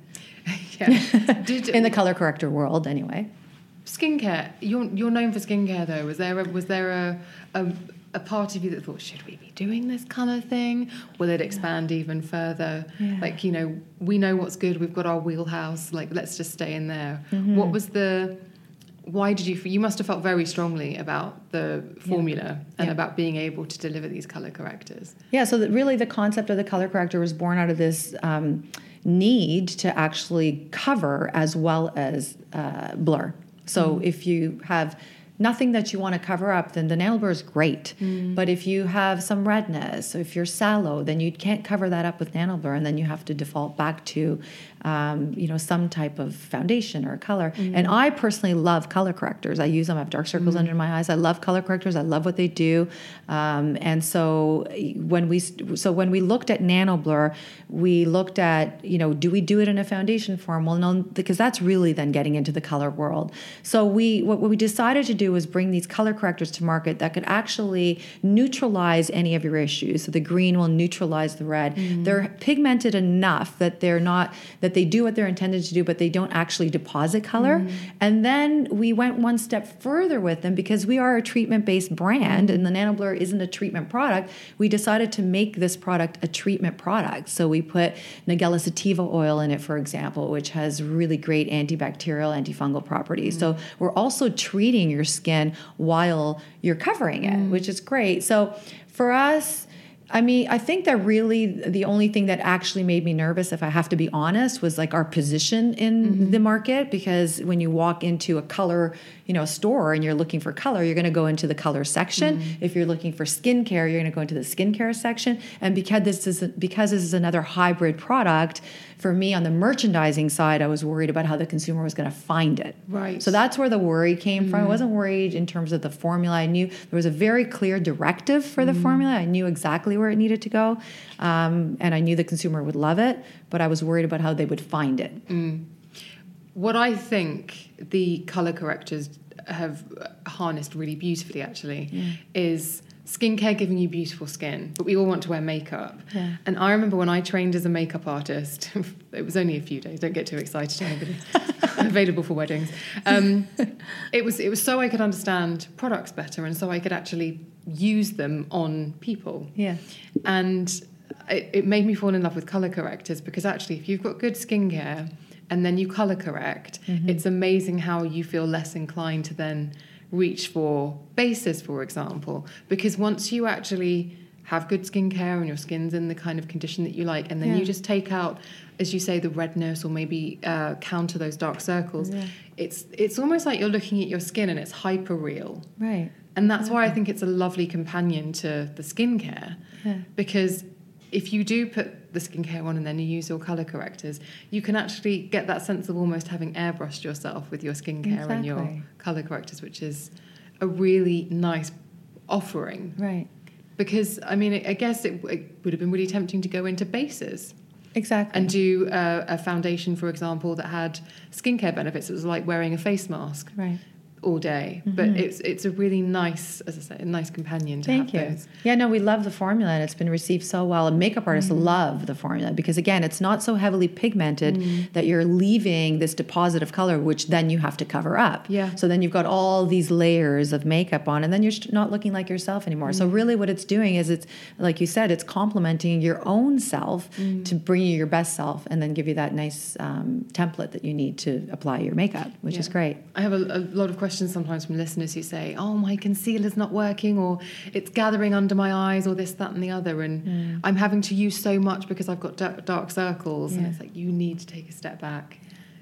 Speaker 3: Yeah. Did,
Speaker 4: in the color corrector world, anyway.
Speaker 3: Skincare. You're you're known for skincare, though. Was there a, was there a, a a part of you that thought, should we be doing this color thing? Will it expand yeah. even further? Yeah. Like, you know, we know what's good. We've got our wheelhouse. Like, let's just stay in there. Mm-hmm. What was the? Why did you? You must have felt very strongly about the formula yeah. and yeah. about being able to deliver these color correctors.
Speaker 4: Yeah. So that really, the concept of the color corrector was born out of this. Um, need to actually cover as well as uh, blur. So mm. if you have nothing that you want to cover up, then the NanoBlur is great. Mm. But if you have some redness, or if you're sallow, then you can't cover that up with NanoBlur, and then you have to default back to, um, you know, some type of foundation or color. Mm. And I personally love color correctors. I use them. I have dark circles mm. under my eyes. I love color correctors. I love what they do. Um, and so when we so when we looked at NanoBlur, we looked at, you know, do we do it in a foundation form? Well, no, because that's really then getting into the color world. So we what, what we decided to do was bring these color correctors to market that could actually neutralize any of your issues. So the green will neutralize the red. Mm. They're pigmented enough that they're not that they do what they're intended to do, but they don't actually deposit color. Mm. And then we went one step further with them because we are a treatment-based brand, mm. and the NanoBlur isn't a treatment product. We decided to make this product a treatment product. So we put Nigella sativa oil in it, for example, which has really great antibacterial, antifungal properties. Mm. So we're also treating your skin while you're covering it, mm. which is great. So for us, I mean, I think that really the only thing that actually made me nervous, if I have to be honest, was like our position in mm-hmm. the market. Because when you walk into a color, you know, store and you're looking for color, you're going to go into the color section. Mm-hmm. If you're looking for skincare, you're going to go into the skincare section. And because this is because this is another hybrid product, for me on the merchandising side, I was worried about how the consumer was going to find it.
Speaker 3: Right.
Speaker 4: So that's where the worry came mm-hmm. from. I wasn't worried in terms of the formula. I knew there was a very clear directive for the mm-hmm. formula. I knew exactly where it needed to go. Um, and I knew the consumer would love it, but I was worried about how they would find it.
Speaker 3: Mm. What I think the color correctors have harnessed really beautifully, actually, yeah. is skincare giving you beautiful skin, but we all want to wear makeup. Yeah. And I remember when I trained as a makeup artist, it was only a few days, don't get too excited, anybody. Available for weddings. Um, it was it was so I could understand products better and so I could actually use them on people.
Speaker 4: Yeah.
Speaker 3: And it, it made me fall in love with color correctors because actually if you've got good skincare and then you color correct, mm-hmm. it's amazing how you feel less inclined to then reach for bases, for example, because once you actually have good skincare and your skin's in the kind of condition that you like, and then yeah. you just take out, as you say, the redness or maybe uh, counter those dark circles, yeah. it's it's almost like you're looking at your skin and it's hyper real.
Speaker 4: Right.
Speaker 3: And that's okay. why I think it's a lovely companion to the skincare, yeah. because if you do put the skincare on and then you use your color correctors, you can actually get that sense of almost having airbrushed yourself with your skincare exactly. and your color correctors, which is a really nice offering.
Speaker 4: Right.
Speaker 3: Because, I mean, I guess it, it would have been really tempting to go into bases.
Speaker 4: Exactly.
Speaker 3: And do a, a foundation, for example, that had skincare benefits. It was like wearing a face mask.
Speaker 4: Right.
Speaker 3: All day, mm-hmm. but it's it's a really nice, as I say, a nice companion to
Speaker 4: Thank
Speaker 3: have
Speaker 4: you.
Speaker 3: those.
Speaker 4: Yeah, no, we love the formula and it's been received so well. And makeup artists mm-hmm. love the formula because again, it's not so heavily pigmented mm-hmm. that you're leaving this deposit of color, which then you have to cover up.
Speaker 3: Yeah.
Speaker 4: So then you've got all these layers of makeup on, and then you're not looking like yourself anymore. Mm-hmm. So really, what it's doing is it's like you said, it's complementing your own self mm-hmm. to bring you your best self, and then give you that nice um, template that you need to apply your makeup, which
Speaker 3: yeah.
Speaker 4: is great.
Speaker 3: I have a, a lot of questions sometimes from listeners who say, oh, my concealer's not working, or it's gathering under my eyes, or this, that, and the other, and mm. I'm having to use so much because I've got dark, dark circles. Yeah. And it's like, you need to take a step back.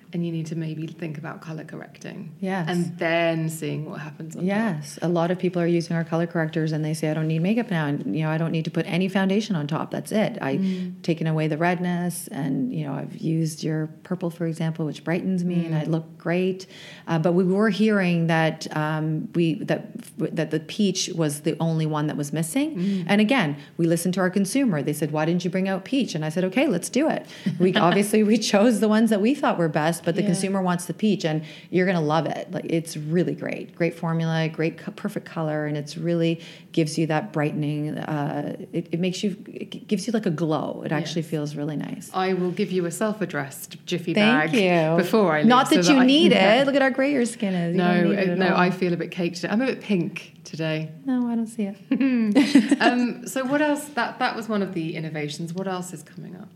Speaker 3: and you need to maybe think about color correcting.
Speaker 4: Yes.
Speaker 3: And then seeing what happens on
Speaker 4: Yes. A lot of people are using our color correctors and they say, I don't need makeup now. And, you know, I don't need to put any foundation on top. That's it. I've mm. taken away the redness and, you know, I've used your purple, for example, which brightens me mm. and I look great. Uh, but we were hearing that um, we that that the peach was the only one that was missing. Mm. And again, we listened to our consumer. They said, why didn't you bring out peach? And I said, okay, let's do it. We obviously we chose the ones that we thought were best, but the yeah. consumer wants the peach, and you're going to love it. Like, it's really great, great formula, great, perfect color, and it's really gives you that brightening. Uh, it, it makes you, it gives you like a glow. It actually yes. feels really nice.
Speaker 3: I will give you a self-addressed Jiffy
Speaker 4: Thank
Speaker 3: bag
Speaker 4: you.
Speaker 3: before I leave.
Speaker 4: Not that
Speaker 3: so
Speaker 4: you
Speaker 3: that
Speaker 4: need
Speaker 3: I,
Speaker 4: it. Look at how grey your skin is. You
Speaker 3: no,
Speaker 4: it
Speaker 3: no,
Speaker 4: all.
Speaker 3: I feel a bit caked today. I'm a bit pink today.
Speaker 4: No, I don't see it.
Speaker 3: um, so what else? That that was one of the innovations. What else is coming up?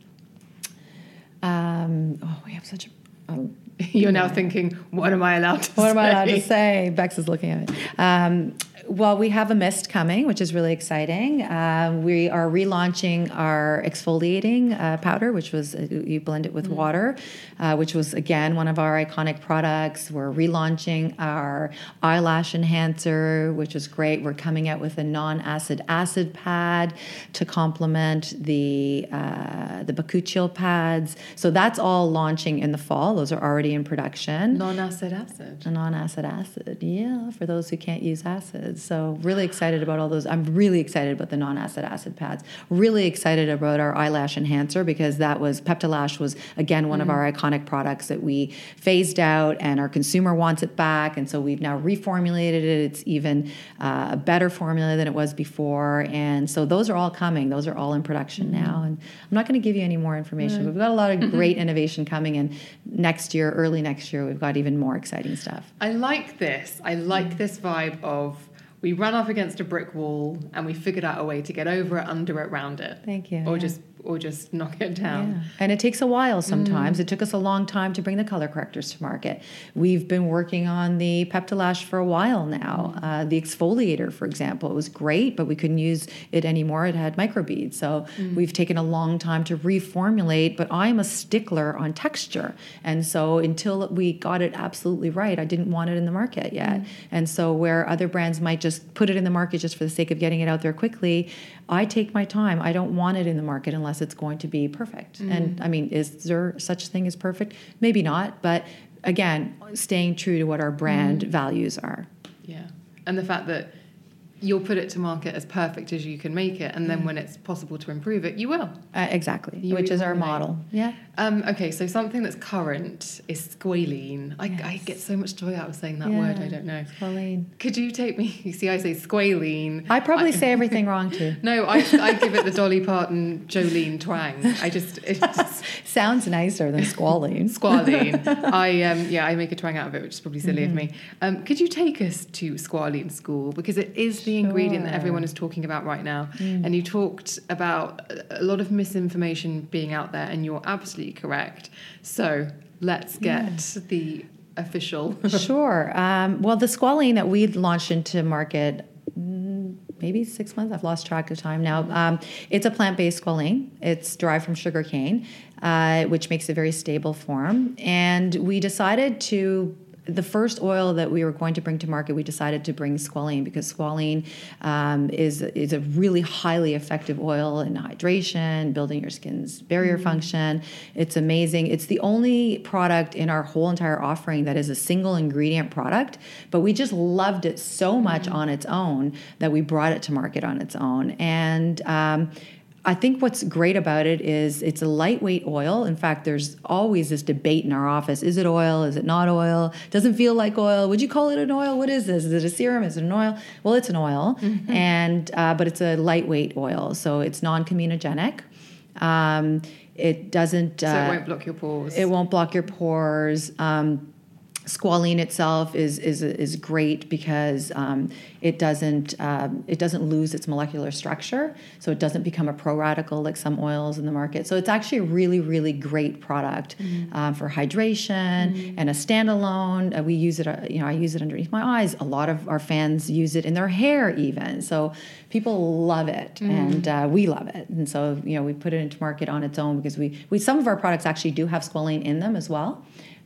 Speaker 4: Um, oh, we have such a. Um,
Speaker 3: You're now thinking, what am I allowed to
Speaker 4: what
Speaker 3: say?
Speaker 4: What am I allowed to say? Bex is looking at me. Um, well, we have a mist coming, which is really exciting. Uh, we are relaunching our exfoliating uh, powder, which was, uh, you blend it with mm-hmm. water, uh, which was, again, one of our iconic products. We're relaunching our eyelash enhancer, which is great. We're coming out with a non-acid acid pad to complement the, uh, the bakuchiol pads. So that's all launching in the fall. Those are already in production.
Speaker 3: Non-acid acid.
Speaker 4: A non-acid acid, yeah, for those who can't use acid. So really excited about all those. I'm really excited about the non-acid acid pads. Really excited about our eyelash enhancer, because that was, Peptilash was, again, one mm. of our iconic products that we phased out, and our consumer wants it back. And so we've now reformulated it. It's even uh, a better formula than it was before. And so those are all coming. Those are all in production mm. now. And I'm not going to give you any more information. Mm. We've got a lot of great innovation coming. And next year, early next year, we've got even more exciting stuff.
Speaker 3: I like this. I like this vibe of, we ran up against a brick wall and we figured out a way to get over it, under it, round it.
Speaker 4: Thank you.
Speaker 3: Or
Speaker 4: yeah.
Speaker 3: just or just knock it down.
Speaker 4: Yeah. And it takes a while sometimes.
Speaker 3: Mm.
Speaker 4: It took us a long time to bring the color correctors to market. We've been working on the Peptilash for a while now. Mm. Uh, the exfoliator, for example, it was great, but we couldn't use it anymore. It had microbeads. So mm. we've taken a long time to reformulate, but I'm a stickler on texture. And so until we got it absolutely right, I didn't want it in the market yet. Mm. And so where other brands might just put it in the market just for the sake of getting it out there quickly, I take my time. I don't want it in the market unless it's going to be perfect. Mm. And I mean, is there such thing as perfect? Maybe not. But again, staying true to what our brand mm. values are.
Speaker 3: Yeah. And the fact that you'll put it to market as perfect as you can make it. And then mm. when it's possible to improve it, you will.
Speaker 4: Uh, exactly.
Speaker 3: You
Speaker 4: which is our
Speaker 3: will.
Speaker 4: model. Yeah.
Speaker 3: Um, okay, so something that's current is squalene. I, yes. I get so much joy out of saying that
Speaker 4: yeah.
Speaker 3: word, I don't know.
Speaker 4: Squalene.
Speaker 3: Could you take me, you see I say squalene.
Speaker 4: I probably
Speaker 3: I,
Speaker 4: say everything wrong too.
Speaker 3: No, I, I give it the Dolly Parton, Jolene twang. I just... It just
Speaker 4: sounds nicer than squalene.
Speaker 3: Squalene. I, um, yeah, I make a twang out of it, which is probably silly mm-hmm. of me. Um, could you take us to squalene school? Because it is the
Speaker 4: sure.
Speaker 3: ingredient that everyone is talking about right now. Mm. And you talked about a lot of misinformation being out there, and you're absolutely correct. So let's get yeah. the official.
Speaker 4: Sure. Um, well, the squalene that we launched into market maybe six months. I've lost track of time now. Um, it's a plant-based squalene. It's derived from sugarcane, uh, which makes a very stable form. And we decided to the first oil that we were going to bring to market, we decided to bring squalene, because squalene um, is is a really highly effective oil in hydration, building your skin's barrier mm-hmm. function. It's amazing. It's the only product in our whole entire offering that is a single ingredient product, but we just loved it so much mm-hmm. on its own that we brought it to market on its own. And um, I think what's great about it is it's a lightweight oil. In fact, there's always this debate in our office. Is it oil? Is it not oil? Doesn't feel like oil. Would you call it an oil? What is this? Is it a serum? Is it an oil? Well, it's an oil, mm-hmm. and uh, but it's a lightweight oil, so it's non-comedogenic. Um, it doesn't... Uh,
Speaker 3: so it won't block your pores.
Speaker 4: It won't block your pores. Um, Squalene itself is is is great because um, it doesn't um, it doesn't lose its molecular structure, so it doesn't become a pro-radical like some oils in the market. So it's actually a really really great product mm-hmm. uh, for hydration mm-hmm. and a standalone. Uh, we use it, uh, you know, I use it underneath my eyes. A lot of our fans use it in their hair even. So people love it, mm-hmm. and uh, we love it. And so you know we put it into market on its own because we we some of our products actually do have squalene in them as well.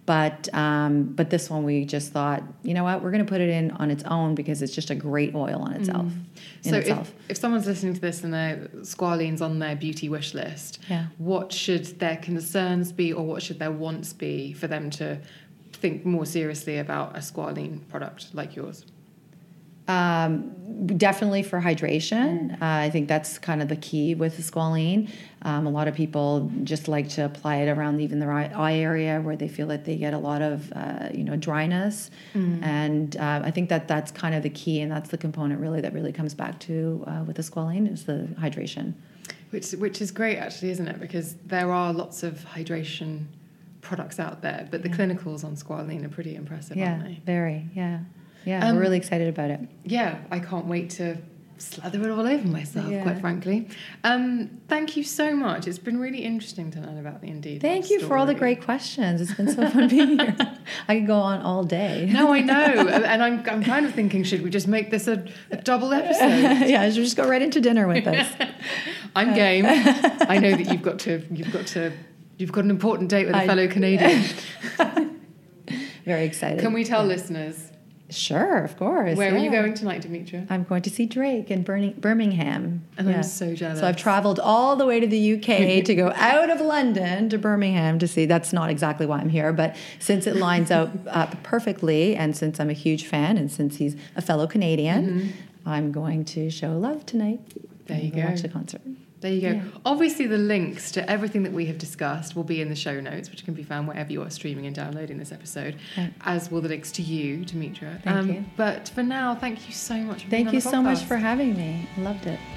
Speaker 4: But um, but this one we just thought, you know what, we're going to put it in on its own because it's just a great oil on itself. Mm. In
Speaker 3: so
Speaker 4: itself.
Speaker 3: If, if someone's listening to this and their squalene's on their beauty wish list,
Speaker 4: yeah. what
Speaker 3: should their concerns be, or what should their wants be for them to think more seriously about a squalene product like yours?
Speaker 4: Um, definitely for hydration. Uh, I think that's kind of the key with the squalene. Um, a lot of people just like to apply it around even their eye, eye area where they feel that they get a lot of, uh, you know, dryness. Mm. And uh, I think that that's kind of the key, and that's the component really that really comes back to uh, with the squalene is the hydration.
Speaker 3: Which, which is great actually, isn't it? Because there are lots of hydration products out there, but the yeah. clinicals on squalene are pretty impressive,
Speaker 4: yeah,
Speaker 3: aren't they?
Speaker 4: Very, yeah. Yeah,
Speaker 3: um,
Speaker 4: we're really excited about it.
Speaker 3: Yeah, I can't wait to slather it all over myself,
Speaker 4: yeah.
Speaker 3: quite frankly. Um, thank you so much. It's been really interesting to learn about the Indeed.
Speaker 4: Thank you
Speaker 3: story.
Speaker 4: for all the great questions. It's been so fun being here. I could go on all day.
Speaker 3: No, I know. And I'm I'm kind of thinking, should we just make this a, a double episode?
Speaker 4: Yeah, should we just go right into dinner with us?
Speaker 3: I'm game. I know that you've got to you've got to you've got an important date with a I, fellow Canadian.
Speaker 4: Very excited.
Speaker 3: Can we tell
Speaker 4: yeah.
Speaker 3: listeners?
Speaker 4: Sure, of course.
Speaker 3: Where
Speaker 4: yeah.
Speaker 3: are you going tonight, Demetra?
Speaker 4: I'm going to see Drake in Birmingham.
Speaker 3: And yeah. I'm so jealous.
Speaker 4: So I've traveled all the way to the U K to go out of London to Birmingham to see. That's not exactly why I'm here, but since it lines up, up perfectly, and since I'm a huge fan, and since he's a fellow Canadian, mm-hmm. I'm going to show love tonight.
Speaker 3: There you go.
Speaker 4: Watch the concert.
Speaker 3: There you go.
Speaker 4: Yeah.
Speaker 3: Obviously, the links to everything that we have discussed will be in the show notes, which can be found wherever you are streaming and downloading this episode,
Speaker 4: right.
Speaker 3: as will the links to you, Demetra.
Speaker 4: Thank
Speaker 3: um,
Speaker 4: you.
Speaker 3: But for now, thank you so much for
Speaker 4: Thank
Speaker 3: being on
Speaker 4: you
Speaker 3: the
Speaker 4: so much
Speaker 3: podcast.
Speaker 4: for having me. I loved it.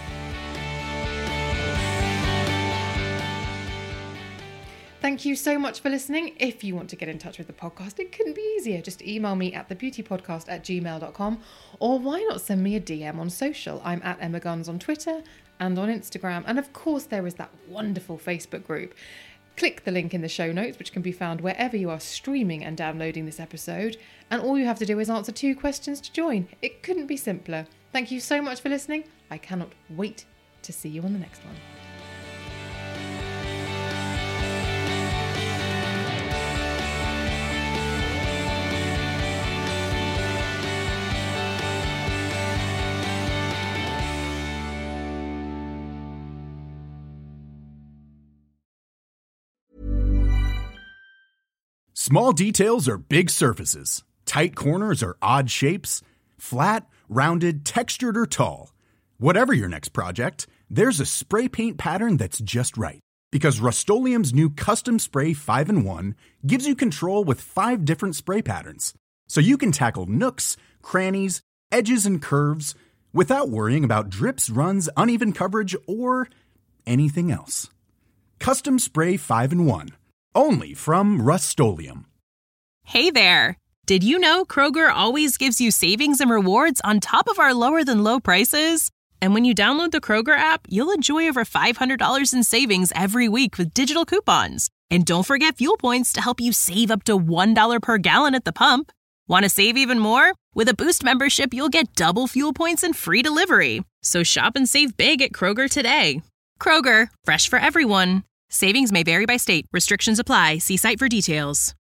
Speaker 3: Thank you so much for listening. If you want to get in touch with the podcast, it couldn't be easier. Just email me at thebeautypodcast at gmail dot com, or why not send me a D M on social? I'm at Emma Guns on Twitter and on Instagram. And of course, there is that wonderful Facebook group. Click the link in the show notes, which can be found wherever you are streaming and downloading this episode. And all you have to do is answer two questions to join. It couldn't be simpler. Thank you so much for listening. I cannot wait to see you on the next one.
Speaker 1: Small details are big surfaces. Tight corners are odd shapes. Flat, rounded, textured, or tall. Whatever your next project, there's a spray paint pattern that's just right. Because Rust-Oleum's new Custom Spray five in one gives you control with five different spray patterns. So you can tackle nooks, crannies, edges, and curves without worrying about drips, runs, uneven coverage, or anything else. Custom Spray five in one. Only from Rust-Oleum.
Speaker 7: Hey there! Did you know Kroger always gives you savings and rewards on top of our lower-than-low prices? And when you download the Kroger app, you'll enjoy over five hundred dollars in savings every week with digital coupons. And don't forget fuel points to help you save up to one dollar per gallon at the pump. Want to save even more? With a Boost membership, you'll get double fuel points and free delivery. So shop and save big at Kroger today. Kroger, fresh for everyone. Savings may vary by state. Restrictions apply. See site for details.